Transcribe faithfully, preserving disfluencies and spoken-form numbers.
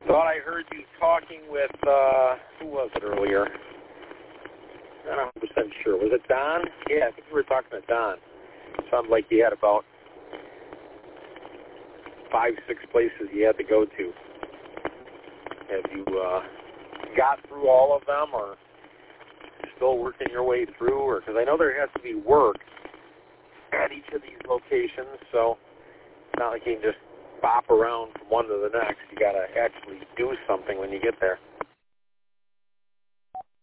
Thought I heard you talking with, uh, who was it earlier? I'm not one hundred percent sure. Was it Don? Yeah, I think you were talking to Don. Sounded like you had about five, six places you had to go to. Have you uh, got through all of them, or still working your way through? Or because I know there has to be work at each of these locations, so it's not like you can just bop around from one to the next. You got to actually do something when you get there.